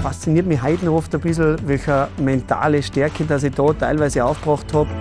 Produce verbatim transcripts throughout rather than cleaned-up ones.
Fasziniert mich heute noch oft ein bisschen, welche mentale Stärke, dass ich da teilweise aufgebracht habe.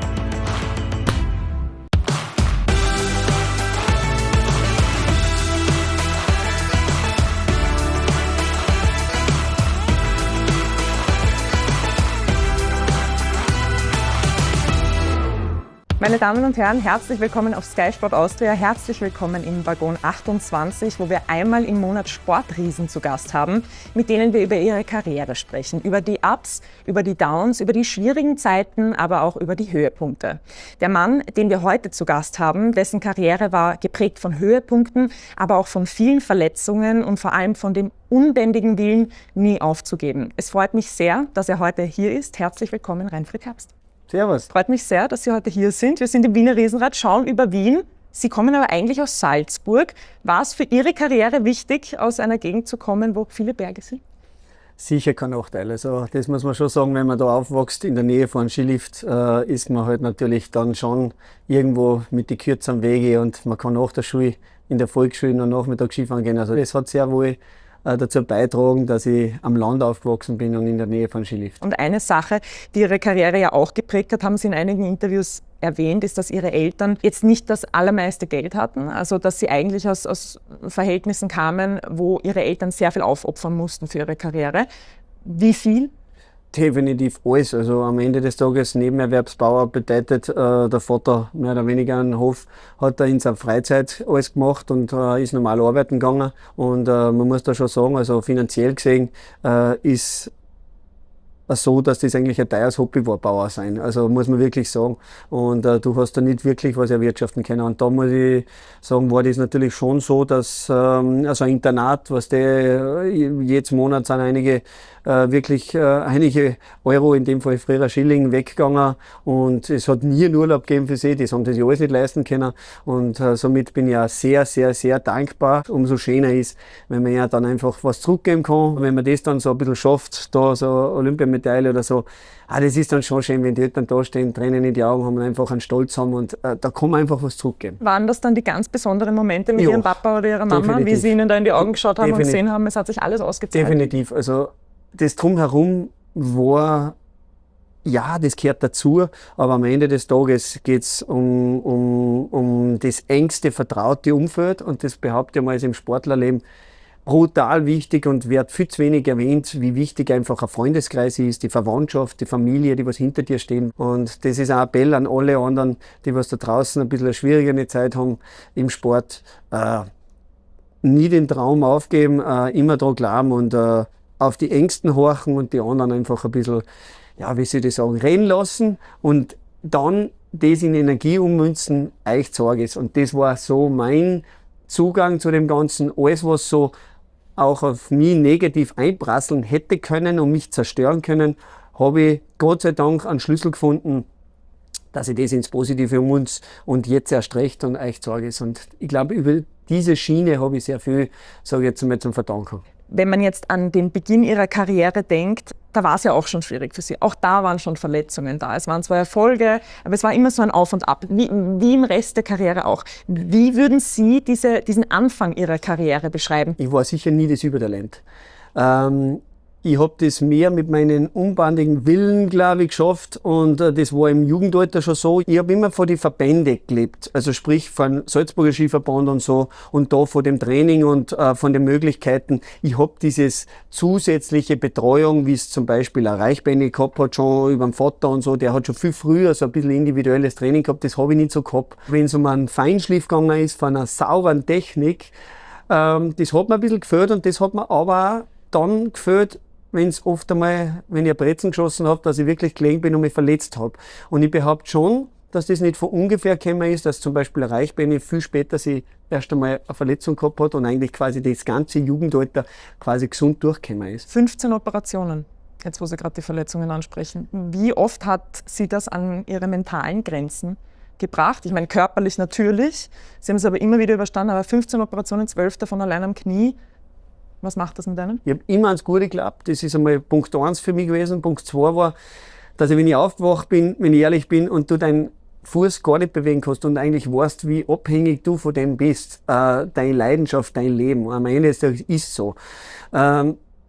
Meine Damen und Herren, herzlich willkommen auf Sky Sport Austria, herzlich willkommen im Waggon achtundzwanzig, wo wir einmal im Monat Sportriesen zu Gast haben, mit denen wir über ihre Karriere sprechen, über die Ups, über die Downs, über die schwierigen Zeiten, aber auch über die Höhepunkte. Der Mann, den wir heute zu Gast haben, dessen Karriere war geprägt von Höhepunkten, aber auch von vielen Verletzungen und vor allem von dem unbändigen Willen, nie aufzugeben. Es freut mich sehr, dass er heute hier ist. Herzlich willkommen, Reinfried Herbst. Servus. Freut mich sehr, dass Sie heute hier sind. Wir sind im Wiener Riesenrad, schauen über Wien. Sie kommen aber eigentlich aus Salzburg. War es für Ihre Karriere wichtig, aus einer Gegend zu kommen, wo viele Berge sind? Sicher kein Nachteil. Also das muss man schon sagen, wenn man da aufwächst in der Nähe von einem Skilift, äh, ist man halt natürlich dann schon irgendwo mit den kürzeren Wege und man kann nach der Schule in der Volksschule noch Nachmittag Skifahren gehen. Also das hat sehr wohl dazu beitragen, dass ich am Land aufgewachsen bin und in der Nähe von Skilift. Und eine Sache, die Ihre Karriere ja auch geprägt hat, haben Sie in einigen Interviews erwähnt, ist, dass Ihre Eltern jetzt nicht das allermeiste Geld hatten, also dass Sie eigentlich aus, aus Verhältnissen kamen, wo Ihre Eltern sehr viel aufopfern mussten für Ihre Karriere. Wie viel? Definitiv alles. Also am Ende des Tages Nebenerwerbsbauer bedeutet, äh, der Vater mehr oder weniger einen Hof hat er in seiner Freizeit alles gemacht und äh, ist normal arbeiten gegangen. Und äh, man muss da schon sagen, also finanziell gesehen äh, ist es so, dass das eigentlich ein teures Hobby war, Bauer sein. Also muss man wirklich sagen. Und äh, du hast da nicht wirklich was erwirtschaften können. Und da muss ich sagen, war das natürlich schon so, dass ähm, also ein Internat, was der jedes Monat sind einige äh, wirklich äh, einige Euro, in dem Fall früher Schilling, weggegangen. Und es hat nie einen Urlaub gegeben für sie. Das haben die sich alles nicht leisten können. Und äh, somit bin ich auch sehr, sehr, sehr dankbar. Umso schöner ist, wenn man ja dann einfach was zurückgeben kann. Wenn man das dann so ein bisschen schafft, da so Olympiamedaille oder so, ah, das ist dann schon schön, wenn die Eltern da stehen, Tränen in die Augen haben und einfach einen Stolz haben und äh, da kann man einfach was zurückgeben. Waren das dann die ganz besonderen Momente mit ja, Ihrem Papa oder Ihrer Mama, definitiv. Wie Sie Ihnen da in die Augen geschaut haben Definitiv. und gesehen haben, es hat sich alles ausgezahlt? Definitiv. Also das Drumherum war, ja, das gehört dazu, aber am Ende des Tages geht es um, um, um das engste, vertraute Umfeld und das behaupte ich mal ist im Sportlerleben brutal wichtig und wird viel zu wenig erwähnt, wie wichtig einfach ein Freundeskreis ist, die Verwandtschaft, die Familie, die was hinter dir stehen. Und das ist ein Appell an alle anderen, die was da draußen ein bisschen eine schwierigere Zeit haben im Sport. Äh, nie den Traum aufgeben, äh, immer dran glauben und äh, auf die Ängsten horchen und die anderen einfach ein bisschen, ja, wie soll ich sagen, reden lassen und dann das in Energie ummünzen, euch zeige es. Und das war so mein Zugang zu dem Ganzen. Alles, was so auch auf mich negativ einprasseln hätte können und mich zerstören können, habe ich Gott sei Dank einen Schlüssel gefunden, dass ich das ins Positive ummünze und jetzt erst recht und euch zeige es. Und ich glaube, über diese Schiene habe ich sehr viel, sage ich jetzt mal, zum Verdanken. Wenn man jetzt an den Beginn Ihrer Karriere denkt, da war es ja auch schon schwierig für Sie. Auch da waren schon Verletzungen da. Es waren zwar Erfolge, aber es war immer so ein Auf und Ab, wie, wie im Rest der Karriere auch. Wie würden Sie diese, diesen Anfang Ihrer Karriere beschreiben? Ich war sicher nie das Übertalent. Ähm, Ich habe das mehr mit meinen unbandigen Willen, glaube ich, geschafft und äh, das war im Jugendalter schon so. Ich habe immer von den Verbänden gelebt, also sprich von Salzburger Skiverband und so und da von dem Training und äh, von den Möglichkeiten. Ich habe dieses zusätzliche Betreuung, wie es zum Beispiel ein Reichbenni gehabt hat, schon über den Vater und so, der hat schon viel früher so ein bisschen individuelles Training gehabt, das habe ich nicht so gehabt. Wenn es um einen Feinschliff gegangen ist, von einer sauberen Technik, ähm, das hat mir ein bisschen gefällt und das hat mir aber auch dann gefällt, wenn es oft einmal, wenn ich ein Brezen geschossen habe, dass ich wirklich gelegen bin und mich verletzt habe. Und ich behaupte schon, dass das nicht von ungefähr gekommen ist, dass zum Beispiel ein Reichbenni viel später sie erst einmal eine Verletzung gehabt hat und eigentlich quasi das ganze Jugendalter quasi gesund durchgekommen ist. fünfzehn Operationen, jetzt wo Sie gerade die Verletzungen ansprechen. Wie oft hat Sie das an Ihre mentalen Grenzen gebracht? Ich meine, körperlich natürlich, Sie haben es aber immer wieder überstanden, aber fünfzehn Operationen, zwölf davon allein am Knie. Was macht das mit einem? Ich habe immer ans Gute geglaubt. Das ist einmal Punkt eins für mich gewesen. Punkt zwei war, dass ich, wenn ich aufgewacht bin, wenn ich ehrlich bin und du deinen Fuß gar nicht bewegen kannst und eigentlich weißt, wie abhängig du von dem bist, äh, deine Leidenschaft, dein Leben. Am Ende ist es so. Ähm,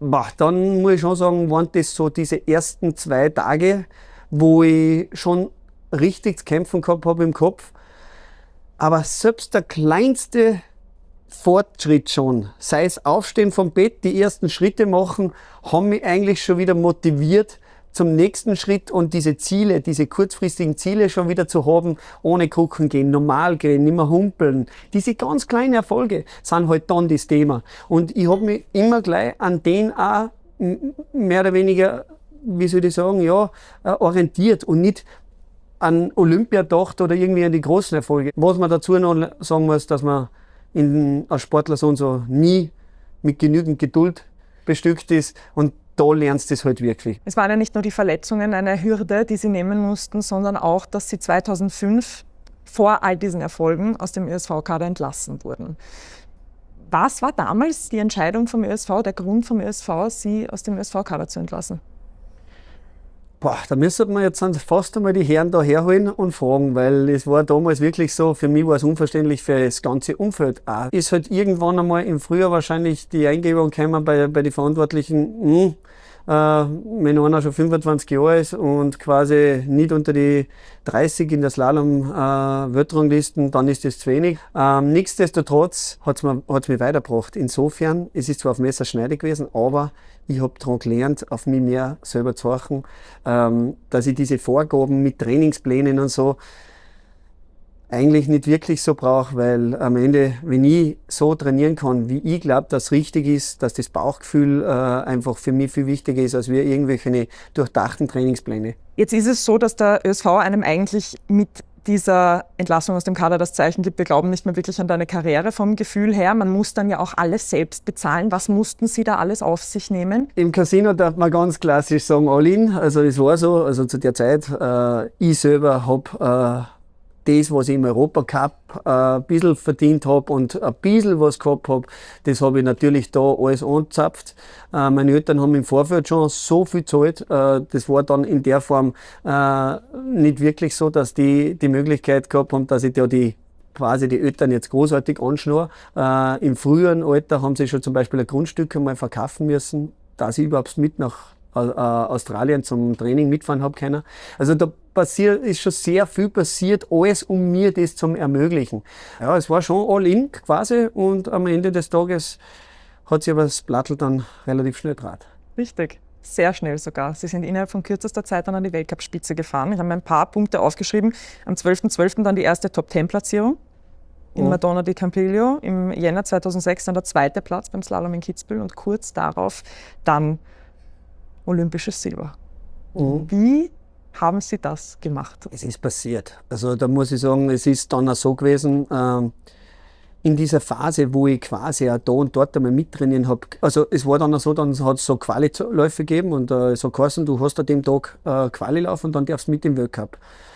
boah, dann muss ich schon sagen, waren das so diese ersten zwei Tage, wo ich schon richtig zu kämpfen gehabt habe im Kopf. Aber selbst der kleinste Fortschritt schon, sei es Aufstehen vom Bett, die ersten Schritte machen, haben mich eigentlich schon wieder motiviert zum nächsten Schritt und diese Ziele, diese kurzfristigen Ziele schon wieder zu haben, ohne Krücken gehen, normal gehen, nicht mehr humpeln. Diese ganz kleinen Erfolge sind halt dann das Thema. Und ich habe mich immer gleich an den auch mehr oder weniger, wie soll ich sagen, ja, orientiert und nicht an Olympia gedacht oder irgendwie an die großen Erfolge. Was man dazu noch sagen muss, dass man in, als Sportler so und so nie mit genügend Geduld bestückt ist und da lernst du es halt wirklich. Es waren ja nicht nur die Verletzungen eine Hürde, die Sie nehmen mussten, sondern auch, dass Sie zweitausendfünf vor all diesen Erfolgen aus dem Ö S V-Kader entlassen wurden. Was war damals die Entscheidung vom Ö S V, der Grund vom Ö S V, Sie aus dem Ö S V-Kader zu entlassen? Boah, da müsste man jetzt fast einmal die Herren da herholen und fragen, weil es war damals wirklich so, für mich war es unverständlich, für das ganze Umfeld auch. Ist halt irgendwann einmal im Frühjahr wahrscheinlich die Eingebung gekommen bei, bei den Verantwortlichen, mh, äh, wenn einer schon fünfundzwanzig Jahre ist und quasi nicht unter die dreißig in der Slalom-Weltranglisten, äh, dann ist das zu wenig. Ähm, nichtsdestotrotz hat es mir, hat's mich weitergebracht. Insofern, es ist zwar auf Messerschneide gewesen, aber ich habe daran gelernt, auf mich mehr selber zu achten, ähm, dass ich diese Vorgaben mit Trainingsplänen und so eigentlich nicht wirklich so brauche, weil am Ende, wenn ich so trainieren kann, wie ich glaube, dass richtig ist, dass das Bauchgefühl äh, einfach für mich viel wichtiger ist, als wir irgendwelche durchdachten Trainingspläne. Jetzt ist es so, dass der Ö S V einem eigentlich mit dieser Entlassung aus dem Kader das Zeichen gibt, wir glauben nicht mehr wirklich an deine Karriere vom Gefühl her. Man muss dann ja auch alles selbst bezahlen. Was mussten Sie da alles auf sich nehmen? Im Casino darf man ganz klassisch sagen, all in. Also es war so, also zu der Zeit, äh, ich selber habe äh, das, was ich im Europacup äh, ein bisschen verdient habe und ein bisschen was gehabt habe, das habe ich natürlich da alles angezapft. Äh, meine Eltern haben im Vorfeld schon so viel gezahlt. Äh, das war dann in der Form äh, nicht wirklich so, dass die die Möglichkeit gehabt haben, dass ich da die quasi die Eltern jetzt großartig anschnur. Äh, Im früheren Alter haben sie schon zum Beispiel ein Grundstück einmal verkaufen müssen, dass ich überhaupt mit nach äh, Australien zum Training mitfahren habe können. Also da passiert, ist schon sehr viel passiert, alles um mir das zu ermöglichen. Ja, es war schon all in quasi und am Ende des Tages hat sich aber das Blattl dann relativ schnell draht. Richtig. Sehr schnell sogar. Sie sind innerhalb von kürzester Zeit dann an die Weltcup-Spitze gefahren. Ich habe mir ein paar Punkte aufgeschrieben. Am zwölften zwölften dann die erste Top-Ten-Platzierung in oh. Madonna di Campiglio. Im Jänner zweitausendsechs dann der zweite Platz beim Slalom in Kitzbühel und kurz darauf dann olympisches Silber. Oh. Wie haben Sie das gemacht? Es ist passiert. Also da muss ich sagen, es ist dann auch so gewesen, ähm, in dieser Phase, wo ich quasi auch da und dort einmal mittrainieren habe. Also es war dann auch so, dann hat es so Quali-Läufe gegeben und äh, so geheißen, du hast an dem Tag äh, Quali-Lauf und dann darfst du mit im Weltcup.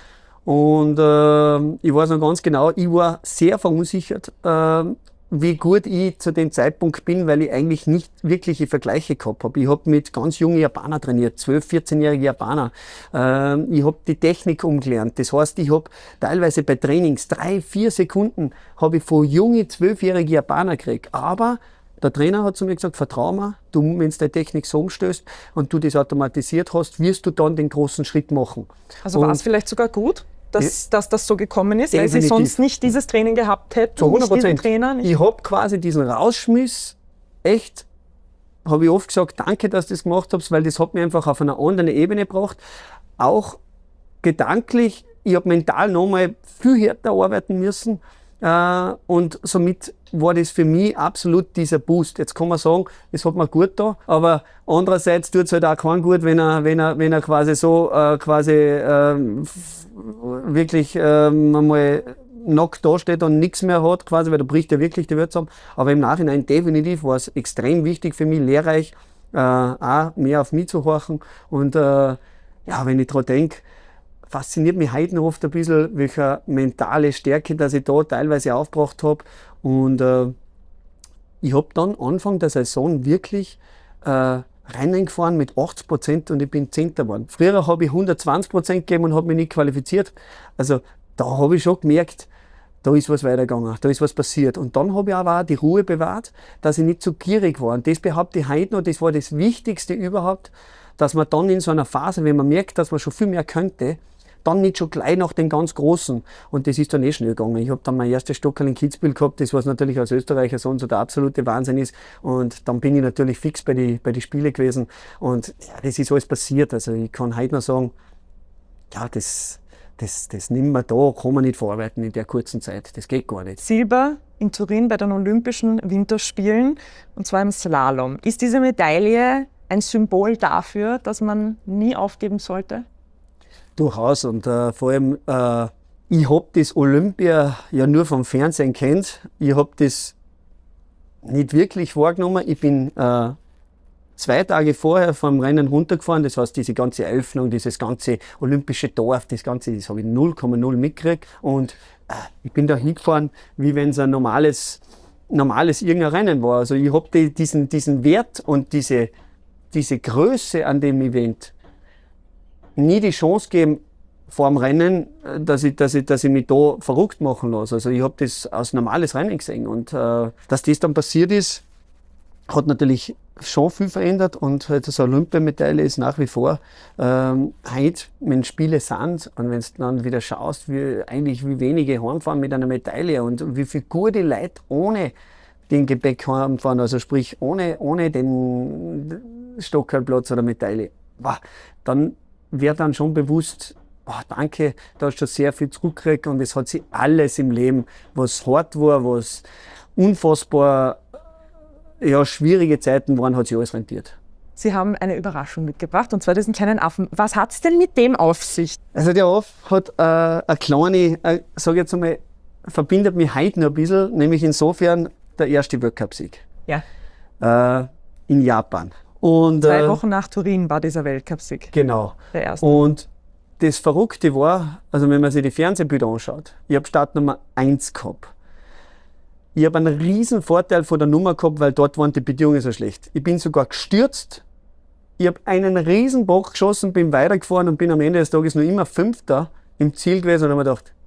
Und äh, ich weiß noch ganz genau, ich war sehr verunsichert, äh, wie gut ich zu dem Zeitpunkt bin, weil ich eigentlich nicht wirkliche Vergleiche gehabt habe. Ich habe mit ganz jungen Japanern trainiert, zwölf-, vierzehnjährige Japaner. Ähm, ich habe die Technik umgelernt. Das heißt, ich habe teilweise bei Trainings drei, vier Sekunden habe ich von jungen, zwölfjährigen Japanern gekriegt. Aber der Trainer hat zu mir gesagt, vertrau mir, du, wenn du deine Technik so umstößt und du das automatisiert hast, wirst du dann den großen Schritt machen. Also war es vielleicht sogar gut, dass, dass das so gekommen ist, definitiv, weil Sie sonst nicht dieses Training gehabt hätten? Zu hundert Prozent. Trainer, nicht? Ich habe quasi diesen Rausschmiss, echt, habe ich oft gesagt, danke, dass du das gemacht hast, weil das hat mich einfach auf einer anderen Ebene gebracht. Auch gedanklich, ich habe mental nochmal viel härter arbeiten müssen. Äh, und somit war das für mich absolut dieser Boost. Jetzt kann man sagen, es hat mir gut da, aber andererseits tut es halt auch keinen gut, wenn er, wenn er, wenn er quasi so äh, quasi äh, wirklich äh, mal nackt da steht und nichts mehr hat, quasi, weil da bricht ja wirklich die Welt zusammen. Aber im Nachhinein definitiv war es extrem wichtig für mich, lehrreich, äh, auch mehr auf mich zu horchen. Und äh, ja, wenn ich daran denke, fasziniert mich heute noch oft ein bisschen, welche mentale Stärke, dass ich da teilweise aufgebracht habe. Und äh, ich habe dann Anfang der Saison wirklich äh, Rennen gefahren mit achtzig Prozent und ich bin Zehnter geworden. Früher habe ich hundertzwanzig Prozent gegeben und habe mich nicht qualifiziert. Also da habe ich schon gemerkt, da ist was weitergegangen, da ist was passiert. Und dann habe ich aber auch die Ruhe bewahrt, dass ich nicht zu gierig war. Und das behaupte ich heute noch, das war das Wichtigste überhaupt, dass man dann in so einer Phase, wenn man merkt, dass man schon viel mehr könnte, dann nicht schon gleich nach den ganz Großen. Und das ist dann eh schnell gegangen. Ich habe dann mein erstes Stockerl in Kitzbühel gehabt, das was natürlich als Österreicher so und so der absolute Wahnsinn ist. Und dann bin ich natürlich fix bei den bei die Spielen gewesen. Und ja, das ist alles passiert. Also ich kann heute noch sagen, ja, das, das, das nimmt man da, kann man nicht verarbeiten in der kurzen Zeit. Das geht gar nicht. Silber in Turin bei den Olympischen Winterspielen, und zwar im Slalom. Ist diese Medaille ein Symbol dafür, dass man nie aufgeben sollte? Durchaus. Und äh, vor allem, äh, ich habe das Olympia ja nur vom Fernsehen kennt. Ich habe das nicht wirklich wahrgenommen. Ich bin äh, zwei Tage vorher vom Rennen runtergefahren. Das heißt, diese ganze Eröffnung, dieses ganze olympische Dorf, das Ganze, das habe ich null Komma null mitgekriegt. Und äh, ich bin da hingefahren, wie wenn es ein normales, normales irgendein Rennen war. Also ich habe die, diesen, diesen Wert und diese diese Größe an dem Event nie die Chance geben vor dem Rennen, dass ich, dass ich, dass ich mich da verrückt machen lasse. Also ich habe das als normales Rennen gesehen und äh, dass das dann passiert ist, hat natürlich schon viel verändert und halt das Olympiamedaille ist nach wie vor ähm, heute, wenn Spiele sind und wenn du dann wieder schaust, wie eigentlich wie wenige heimfahren mit einer Medaille und wie viele gute Leute ohne den Gepäck heimfahren, also sprich ohne, ohne den Stockerlplatz oder Medaille, wow, dann wird dann schon bewusst, oh, danke, da hast du schon sehr viel zurückgekriegt und es hat sich alles im Leben, was hart war, was unfassbar ja, schwierige Zeiten waren, hat sich alles rentiert. Sie haben eine Überraschung mitgebracht, und zwar diesen kleinen Affen. Was hat es denn mit dem auf sich? Also der Aff hat äh, eine kleine, äh, sage ich jetzt einmal, verbindet mich heute noch ein bisschen, nämlich insofern der erste Weltcupsieg. Ja. Äh, in Japan. Und, Zwei äh, Wochen nach Turin war dieser Weltcupsieg. Genau. Der erste. Und das Verrückte war, also wenn man sich die Fernsehbilder anschaut, ich habe Startnummer eins gehabt. Ich habe einen riesen Vorteil von der Nummer gehabt, weil dort waren die Bedingungen so schlecht. Ich bin sogar gestürzt. Ich habe einen riesen Bock geschossen, bin weitergefahren und bin am Ende des Tages noch immer Fünfter im Ziel gewesen und habe mir gedacht,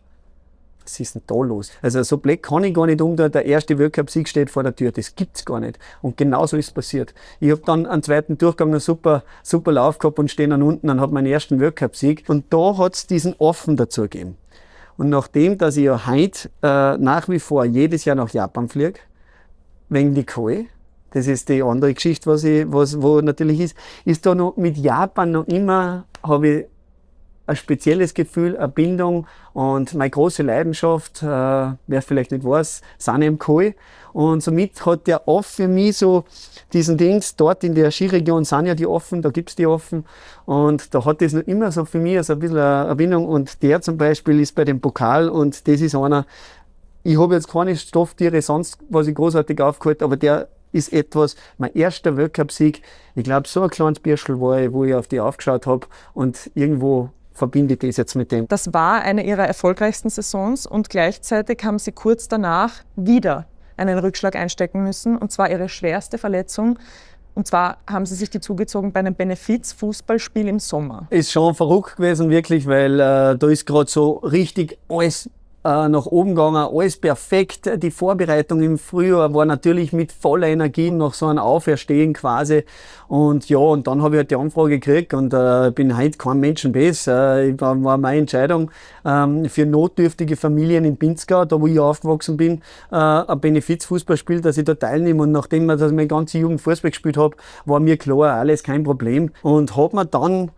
was ist denn da los? Also so blöd kann ich gar nicht umdrehen, der erste Weltcup-Sieg steht vor der Tür, das gibt's gar nicht. Und genau so ist es passiert. Ich habe dann einen zweiten Durchgang einen super, super Lauf gehabt und stehe dann unten und habe meinen ersten Weltcup-Sieg. Und da hat's diesen Offen dazu gegeben. Und nachdem, dass ich ja heute äh, nach wie vor jedes Jahr nach Japan fliege, wegen die Koi, das ist die andere Geschichte, was ich, was, wo natürlich ist, ist da noch mit Japan noch immer, habe ich ein spezielles Gefühl, eine Bindung und meine große Leidenschaft, äh, wer vielleicht nicht weiß, sind eben Koi. Und somit hat der Off für mich so diesen Dings, dort in der Skiregion sind ja die Offen, da gibt's die Offen und da hat das noch immer so für mich so ein bisschen eine Bindung und der zum Beispiel ist bei dem Pokal und das ist einer, ich habe jetzt keine Stofftiere sonst, was ich großartig aufgeholt, aber der ist etwas, mein erster Weltcup-Sieg, ich glaube so ein kleines Birschel war ich, wo ich auf die aufgeschaut habe und irgendwo verbinde ich das jetzt mit dem. Das war eine ihrer erfolgreichsten Saisons und gleichzeitig haben sie kurz danach wieder einen Rückschlag einstecken müssen, und zwar ihre schwerste Verletzung. Und zwar haben sie sich die zugezogen bei einem Benefiz-Fußballspiel im Sommer. Ist schon verrückt gewesen, wirklich, weil äh, da ist gerade so richtig alles äh, nach oben gegangen, alles perfekt. Die Vorbereitung im Frühjahr war natürlich mit voller Energie nach so einem Auferstehen quasi. Und ja, und dann habe ich halt die Anfrage gekriegt und äh, bin heute kein Menschen besser. Äh, war, war meine Entscheidung ähm, für notdürftige Familien in Pinzgau, da wo ich aufgewachsen bin, äh, ein Benefizfußballspiel, dass ich da teilnehme. Und nachdem ich meine ganze Jugend Fußball gespielt habe, war mir klar, alles kein Problem. Und habe mir dann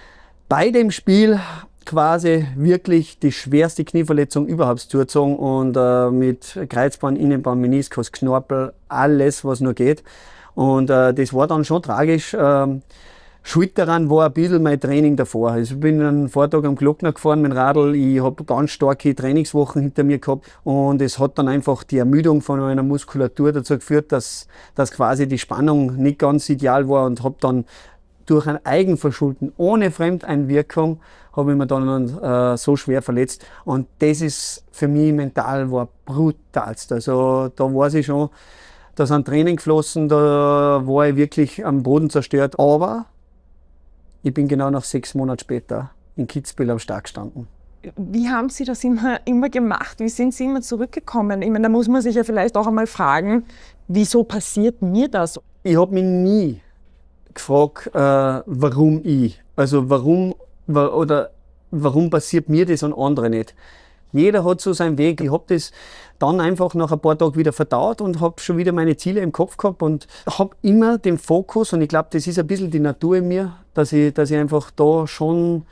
bei dem Spiel quasi wirklich die schwerste Knieverletzung überhaupt zugezogen und äh, mit Kreuzband, Innenband, Meniskus, Knorpel, alles was nur geht. Und äh, das war dann schon tragisch. Ähm, Schuld daran war ein bisschen mein Training davor. Also ich bin einen Vortag am Glockner gefahren mit dem Radl. Ich habe ganz starke Trainingswochen hinter mir gehabt und es hat dann einfach die Ermüdung von meiner Muskulatur dazu geführt, dass, dass quasi die Spannung nicht ganz ideal war und habe dann durch ein Eigenverschulden, ohne Fremdeinwirkung, habe ich mir dann äh, so schwer verletzt. Und das ist für mich mental war brutalst. Also da weiß ich schon, da sind Tränen geflossen, da war ich wirklich am Boden zerstört. Aber ich bin genau nach sechs Monaten später in Kitzbühel am Start gestanden. Wie haben Sie das immer, immer gemacht? Wie sind Sie immer zurückgekommen? Ich meine, da muss man sich ja vielleicht auch einmal fragen, wieso passiert mir das? Ich habe mich nie gefragt, äh, warum ich. Also warum wa- oder warum passiert mir das und andere nicht. Jeder hat so seinen Weg. Ich habe das dann einfach nach ein paar Tagen wieder verdaut und habe schon wieder meine Ziele im Kopf gehabt und habe immer den Fokus, und ich glaube, das ist ein bisschen die Natur in mir, dass ich, dass ich einfach da schon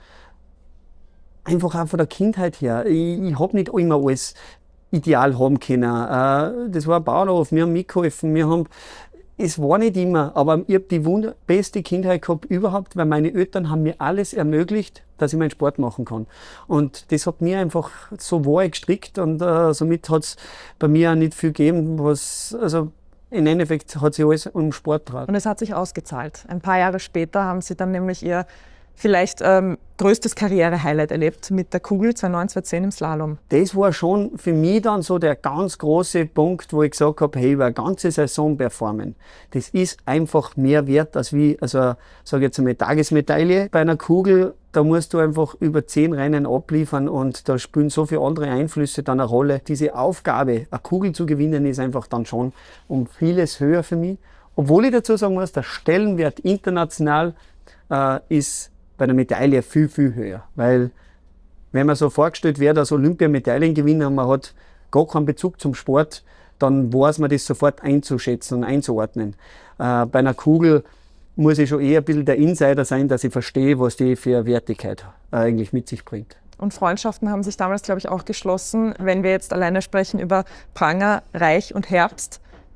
einfach auch von der Kindheit her, ich, ich habe nicht immer alles ideal haben können. Äh, das war ein Bauernhof, wir haben mitgeholfen, wir haben, es war nicht immer, aber ich habe die wunder beste Kindheit gehabt überhaupt, weil meine Eltern haben mir alles ermöglicht, dass ich meinen Sport machen kann. Und das hat mir einfach so wahr gestrickt, und äh, somit hat es bei mir auch nicht viel gegeben, was, also im Endeffekt hat sich alles um Sport getragen. Und es hat sich ausgezahlt. Ein paar Jahre später haben Sie dann nämlich Ihr vielleicht ähm, größtes Karriere-Highlight erlebt mit der Kugel zweitausendneun, zweitausendzehn im Slalom. Das war schon für mich dann so der ganz große Punkt, wo ich gesagt habe, hey, über eine ganze Saison performen, das ist einfach mehr wert als wie, also sage ich jetzt einmal, Tagesmedaille. Bei einer Kugel, da musst du einfach über zehn Rennen abliefern, und da spielen so viele andere Einflüsse dann eine Rolle. Diese Aufgabe, eine Kugel zu gewinnen, ist einfach dann schon um vieles höher für mich. Obwohl ich dazu sagen muss, der Stellenwert international äh, ist bei der Medaille viel, viel höher. Weil, wenn man so vorgestellt wird, als Olympiamedaillengewinner und man hat gar keinen Bezug zum Sport, dann weiß man das sofort einzuschätzen und einzuordnen. Äh, bei einer Kugel muss ich schon eher ein bisschen der Insider sein, dass ich verstehe, was die für eine Wertigkeit äh, eigentlich mit sich bringt. Und Freundschaften haben sich damals, glaube ich, auch geschlossen. Wenn wir jetzt alleine sprechen über Pranger, Reich und Herbst,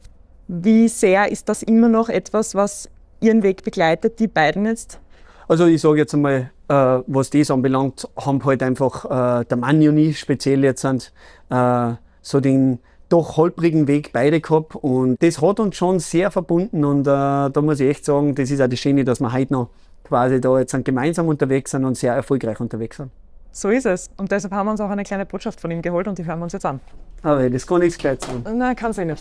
wie sehr ist das immer noch etwas, was Ihren Weg begleitet, die beiden jetzt? Also ich sage jetzt einmal, äh, was das anbelangt, haben halt einfach äh, der Manni und ich speziell jetzt sind, äh, so den doch holprigen Weg beide gehabt, und das hat uns schon sehr verbunden, und äh, da muss ich echt sagen, das ist auch das Schöne, dass wir heute noch quasi da jetzt gemeinsam unterwegs sind und sehr erfolgreich unterwegs sind. So ist es. Und deshalb haben wir uns auch eine kleine Botschaft von ihm geholt, und die hören wir uns jetzt an. Aber das kann nichts gleich sein. Nein, kann sie nicht.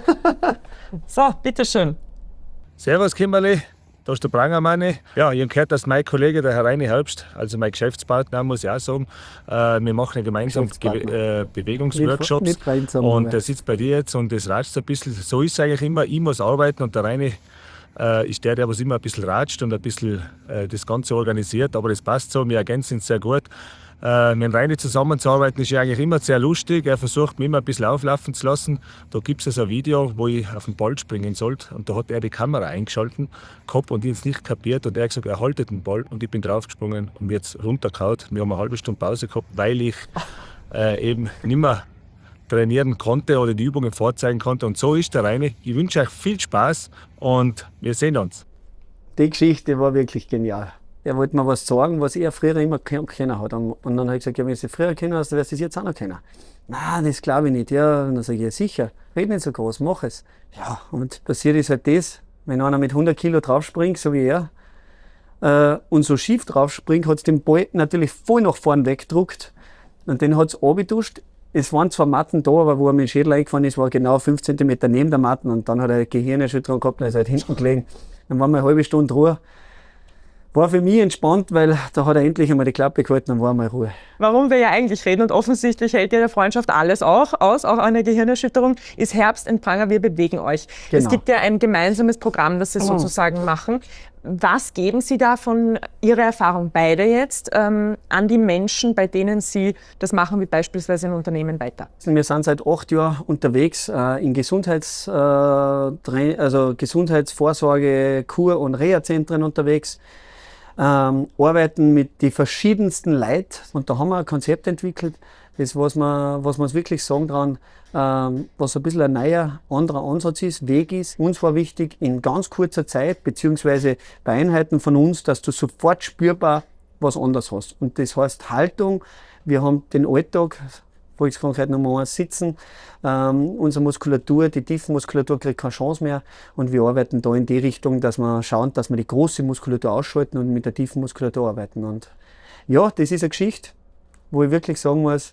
So, bitteschön. Servus Kimberly, da ist der Prangermanni. Ja, ich habe gehört, dass mein Kollege, der Herr Reini Herbst, also mein Geschäftspartner, muss ich auch sagen, äh, wir machen ja gemeinsam Ge äh, Bewegungsworkshops. Nicht, nicht gemeinsam, und aber. der sitzt bei dir jetzt und das ratscht ein bisschen. So ist es eigentlich immer, ich muss arbeiten und der Reini äh, ist der, der was immer ein bisschen ratscht und ein bisschen äh, das Ganze organisiert. Aber das passt so, wir ergänzen uns sehr gut. Äh, mit Reini zusammenzuarbeiten ist ja eigentlich immer sehr lustig. Er versucht mich immer ein bisschen auflaufen zu lassen. Da gibt es ein Video, wo ich auf den Ball springen sollte. Und da hat er die Kamera eingeschaltet gehabt und ich es nicht kapiert. Und er hat gesagt, er haltet den Ball. Und ich bin draufgesprungen und mir jetzt runtergehauen. Wir haben eine halbe Stunde Pause gehabt, weil ich äh, eben nicht mehr trainieren konnte oder die Übungen vorzeigen konnte. Und so ist der Reini. Ich wünsche euch viel Spaß und wir sehen uns. Die Geschichte war wirklich genial. Er wollte mir was sagen, was er früher immer kennen hat. Und dann habe ich gesagt, ja, wenn du es früher kennen hast, dann wirst du es jetzt auch noch kennen. Nein, das glaube ich nicht. Ja, und dann sage ich, ja sicher, red nicht so groß, mach es. Ja, und passiert ist halt das, wenn einer mit hundert Kilo draufspringt, so wie er, äh, und so schief draufspringt, hat es den Ball natürlich voll nach vorn weggedruckt. Und den hat es abgetuscht. Es waren zwar Matten da, aber wo er mit dem Schädel eingefahren ist, war genau fünf Zentimeter neben der Matten, und dann hat er eine Gehirnerschütterung gehabt und ist halt hinten gelegen. Dann waren wir eine halbe Stunde Ruhe. War für mich entspannt, weil da hat er endlich einmal die Klappe gehalten und war mal Ruhe. Warum wir ja eigentlich reden, und offensichtlich hält ja der Freundschaft alles auch aus, auch eine Gehirnerschütterung, ist Herbst in Pranger, wir bewegen euch. Genau. Es gibt ja ein gemeinsames Programm, das Sie Oh. sozusagen machen. Was geben Sie da von Ihrer Erfahrung beide jetzt ähm, an die Menschen, bei denen Sie das machen, wie beispielsweise in Unternehmen weiter? Wir sind seit acht Jahren unterwegs äh, in Gesundheits, äh, also Gesundheitsvorsorge, Kur- und Reha-Zentren unterwegs. Ähm, arbeiten mit den verschiedensten Leuten, und da haben wir ein Konzept entwickelt, das, was wir, was wir uns wirklich sagen dran, ähm, was ein bisschen ein neuer, anderer Ansatz ist, Weg ist. Uns war wichtig, in ganz kurzer Zeit, beziehungsweise bei Einheiten von uns, dass du sofort spürbar was anderes hast. Und das heißt Haltung. Wir haben den Alltag, Volkskrankheit Nummer eins, Sitzen. Ähm, unsere Muskulatur, die Tiefenmuskulatur kriegt keine Chance mehr, und wir arbeiten da in die Richtung, dass wir schauen, dass wir die große Muskulatur ausschalten und mit der tiefen Muskulatur arbeiten. Und ja, das ist eine Geschichte, wo ich wirklich sagen muss,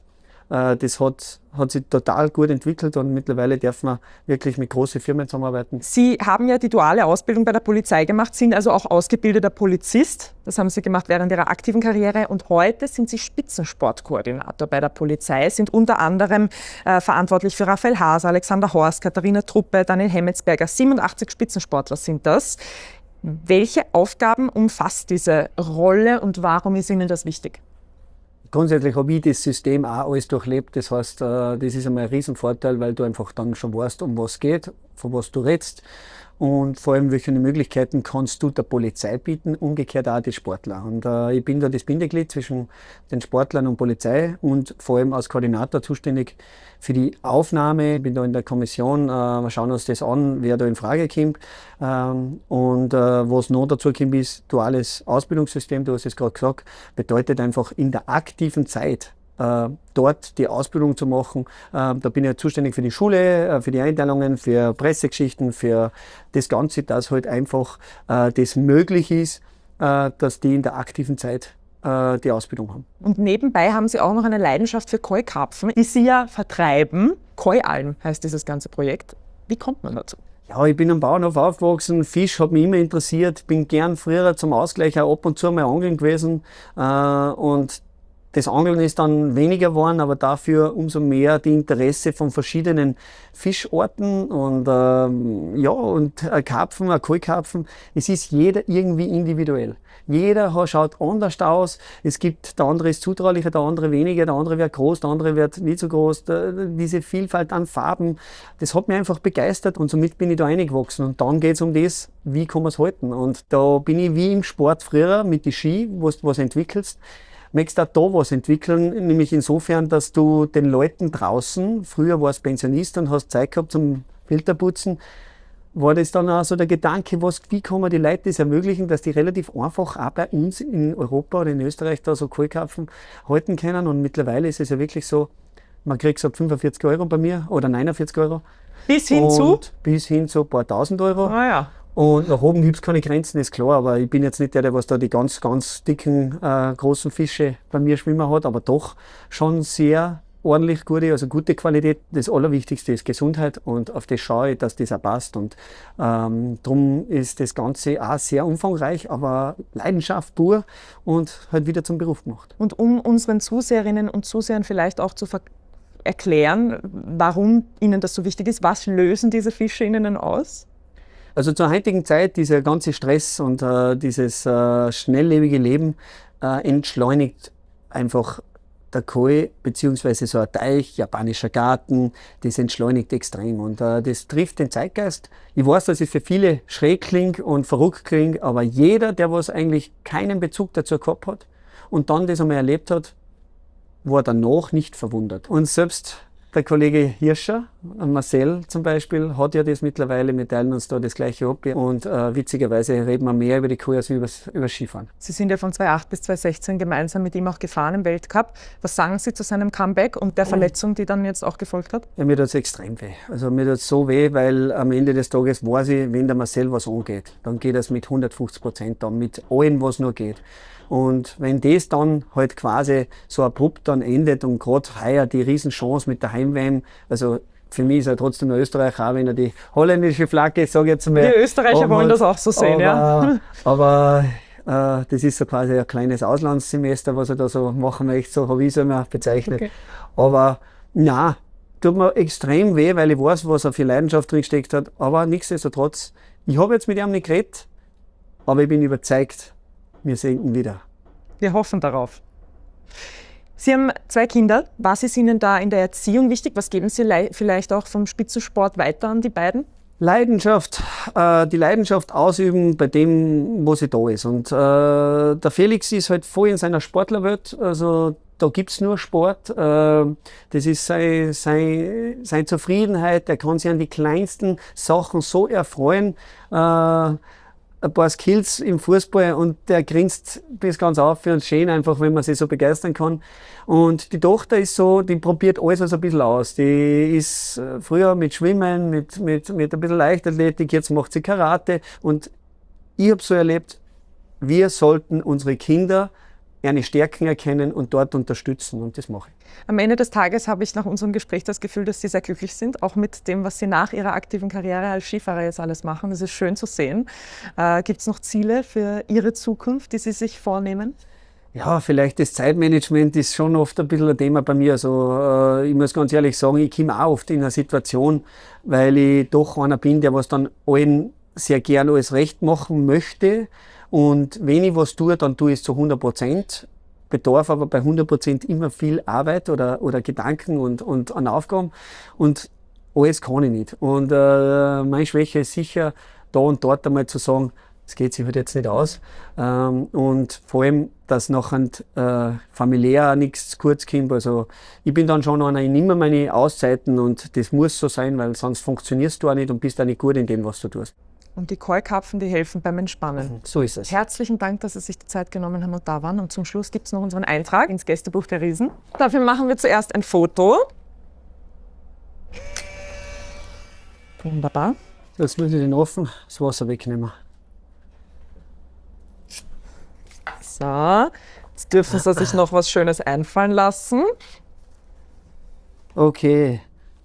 Äh, das hat, hat sich total gut entwickelt und mittlerweile dürfen wir wirklich mit großen Firmen zusammenarbeiten. Sie haben ja die duale Ausbildung bei der Polizei gemacht, sind also auch ausgebildeter Polizist. Das haben Sie gemacht während Ihrer aktiven Karriere und heute sind Sie Spitzensportkoordinator bei der Polizei, sind unter anderem äh, verantwortlich für Raphael Haase, Alexander Horst, Katharina Truppe, Daniel Hemmetsberger. siebenundachtzig Spitzensportler sind das. Welche Aufgaben umfasst diese Rolle und warum ist Ihnen das wichtig? Grundsätzlich habe ich das System auch alles durchlebt. Das heißt, das ist einmal ein Riesenvorteil, weil du einfach dann schon weißt, um was geht, von was du redest. Und vor allem, welche Möglichkeiten kannst du der Polizei bieten, umgekehrt auch die Sportler. Und äh, ich bin da das Bindeglied zwischen den Sportlern und Polizei und vor allem als Koordinator zuständig für die Aufnahme. Ich bin da in der Kommission, äh, wir schauen uns das an, wer da in Frage kommt. Ähm, und äh, was noch dazu kommt, ist duales Ausbildungssystem, du hast es gerade gesagt, bedeutet einfach in der aktiven Zeit dort die Ausbildung zu machen. Da bin ich zuständig für die Schule, für die Einteilungen, für Pressegeschichten, für das Ganze, dass halt einfach das möglich ist, dass die in der aktiven Zeit die Ausbildung haben. Und nebenbei haben Sie auch noch eine Leidenschaft für Koi-Karpfen, die Sie ja vertreiben. Koi-Alm heißt dieses ganze Projekt. Wie kommt man dazu? Ja, ich bin am Bauernhof aufgewachsen, Fisch hat mich immer interessiert, bin gern früher zum Ausgleich auch ab und zu mal angeln gewesen und das Angeln ist dann weniger geworden, aber dafür umso mehr die Interesse von verschiedenen Fischarten und ähm, ja, und ein Karpfen, ein Koi-Karpfen, es ist jeder irgendwie individuell. Jeder schaut anders aus. Es gibt, der andere ist zutraulicher, der andere weniger, der andere wird groß, der andere wird nicht so groß. Der, diese Vielfalt an Farben, das hat mich einfach begeistert und somit bin ich da reingewachsen. Und dann geht es um das, wie kann man es halten. Und da bin ich wie im Sport früher mit den Ski, wo du was entwickelst. Möchtest auch da was entwickeln, nämlich insofern, dass du den Leuten draußen, früher warst Pensionist und hast Zeit gehabt zum Filterputzen, war das dann auch so der Gedanke, was, wie kann man die Leute das ermöglichen, dass die relativ einfach auch bei uns in Europa oder in Österreich da so Koi-Karpfen halten können. Und mittlerweile ist es ja wirklich so, man kriegt so fünfundvierzig Euro bei mir oder neunundvierzig Euro. Bis hin zu? Bis hin zu ein paar tausend Euro. Ah ja. Und nach oben gibt es keine Grenzen, ist klar, aber ich bin jetzt nicht der, der was da die ganz, ganz dicken, äh, großen Fische bei mir schwimmen hat, aber doch schon sehr ordentlich gute, also gute Qualität. Das Allerwichtigste ist Gesundheit und auf das schaue ich, dass das auch passt. Und ähm, darum ist das Ganze auch sehr umfangreich, aber Leidenschaft pur und halt wieder zum Beruf gemacht. Und um unseren Zuseherinnen und Zusehern vielleicht auch zu ver- erklären, warum Ihnen das so wichtig ist, was lösen diese Fische in Ihnen aus? Also zur heutigen Zeit, dieser ganze Stress und äh, dieses äh, schnelllebige Leben äh, entschleunigt einfach der Koi, beziehungsweise so ein Teich, japanischer Garten, das entschleunigt extrem und äh, das trifft den Zeitgeist. Ich weiß, dass es für viele schräg klingt und verrückt klingt, aber jeder, der was eigentlich keinen Bezug dazu gehabt hat und dann das einmal erlebt hat, war danach nicht verwundert. Und selbst der Kollege Hirscher, Marcel zum Beispiel, hat ja das mittlerweile, wir teilen uns da das gleiche ab und äh, witzigerweise reden wir mehr über die Koi als über das Skifahren. Sie sind ja von zweitaunacht bis zweitausendsechzehn gemeinsam mit ihm auch gefahren im Weltcup. Was sagen Sie zu seinem Comeback und der Verletzung, die dann jetzt auch gefolgt hat? Ja, mir tut es extrem weh. Also mir tut es so weh, weil am Ende des Tages weiß ich, wenn der Marcel was angeht, dann geht es mit hundertfünfzig Prozent an, mit allem, was nur geht. Und wenn das dann halt quasi so abrupt dann endet und gerade heuer die Riesenchance mit der Heim-W M, also für mich ist er trotzdem noch Österreicher, auch wenn er die holländische Flagge, sage ich jetzt mal. Die Österreicher wollen hat, das auch so sehen, aber, ja. Aber äh, das ist so quasi ein kleines Auslandssemester, was er da so machen möchte, so habe ich es immer bezeichnet. Okay. Aber nein, tut mir extrem weh, weil ich weiß, was er für Leidenschaft drin gesteckt hat. Aber nichtsdestotrotz, ich habe jetzt mit ihm nicht geredet, aber ich bin überzeugt, wir sehen ihn wieder. Wir hoffen darauf. Sie haben zwei Kinder. Was ist Ihnen da in der Erziehung wichtig? Was geben Sie le- vielleicht auch vom Spitzensport weiter an die beiden? Leidenschaft, äh, die Leidenschaft ausüben bei dem, wo sie da ist. Und äh, der Felix ist halt voll in seiner Sportlerwelt. Also da gibt's nur Sport. Äh, das ist seine sein, sein Zufriedenheit. Er kann sich an die kleinsten Sachen so erfreuen. Äh, ein paar Skills im Fußball und der grinst bis ganz auf für uns schön, einfach wenn man sich so begeistern kann. Und die Tochter ist so, die probiert alles was ein bisschen aus. Die ist früher mit Schwimmen, mit, mit, mit ein bisschen Leichtathletik, jetzt macht sie Karate. Und ich habe so erlebt, wir sollten unsere Kinder eine Stärken erkennen und dort unterstützen und das mache ich. Am Ende des Tages habe ich nach unserem Gespräch das Gefühl, dass Sie sehr glücklich sind, auch mit dem, was Sie nach Ihrer aktiven Karriere als Skifahrer jetzt alles machen. Das ist schön zu sehen. Äh, Gibt es noch Ziele für Ihre Zukunft, die Sie sich vornehmen? Ja, vielleicht das Zeitmanagement ist schon oft ein bisschen ein Thema bei mir. Also, äh, ich muss ganz ehrlich sagen, ich komme auch oft in eine Situation, weil ich doch einer bin, der was dann allen sehr gern alles recht machen möchte. Und wenn ich was tue, dann tue ich es zu hundert Prozent. Bedarf aber bei hundert Prozent immer viel Arbeit oder, oder Gedanken und, und an Aufgaben. Und alles kann ich nicht. Und äh, meine Schwäche ist sicher, da und dort einmal zu sagen, das geht sich halt jetzt nicht aus. Ähm, und vor allem, dass nachher äh, familiär auch nichts zu kurz kommt. Also ich bin dann schon einer, ich nehme meine Auszeiten und das muss so sein, weil sonst funktionierst du auch nicht und bist auch nicht gut in dem, was du tust. Und die Keulkarpfen, die helfen beim Entspannen. So ist es. Herzlichen Dank, dass Sie sich die Zeit genommen haben und da waren. Und zum Schluss gibt es noch unseren Eintrag ins Gästebuch der Riesen. Dafür machen wir zuerst ein Foto. Wunderbar. Jetzt muss ich den offen, das Wasser wegnehmen. So, jetzt dürfen Sie sich noch was Schönes einfallen lassen. Okay.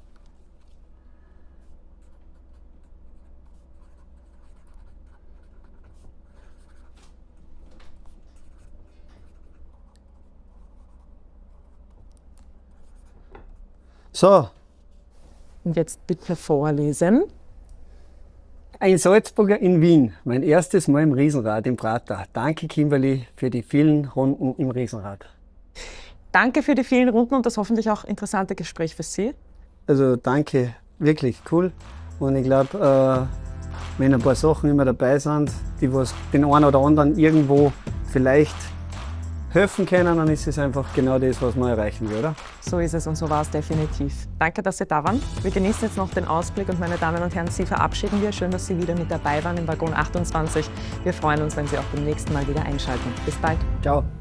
So, Und jetzt bitte vorlesen. ein Salzburger in Wien, mein erstes Mal im Riesenrad im Prater. Danke, Kimberly, für die vielen Runden im Riesenrad. Danke für die vielen Runden und das hoffentlich auch interessante Gespräch für Sie. Also danke, wirklich cool. Und ich glaube, äh, wenn ein paar Sachen immer dabei sind, die was den einen oder anderen irgendwo vielleicht helfen können, dann ist es einfach genau das, was man erreichen will, oder? So ist es und so war es definitiv. Danke, dass Sie da waren. Wir genießen jetzt noch den Ausblick und meine Damen und Herren, Sie verabschieden wir. Schön, dass Sie wieder mit dabei waren im Waggon achtundzwanzig. Wir freuen uns, wenn Sie auch beim nächsten Mal wieder einschalten. Bis bald. Ciao.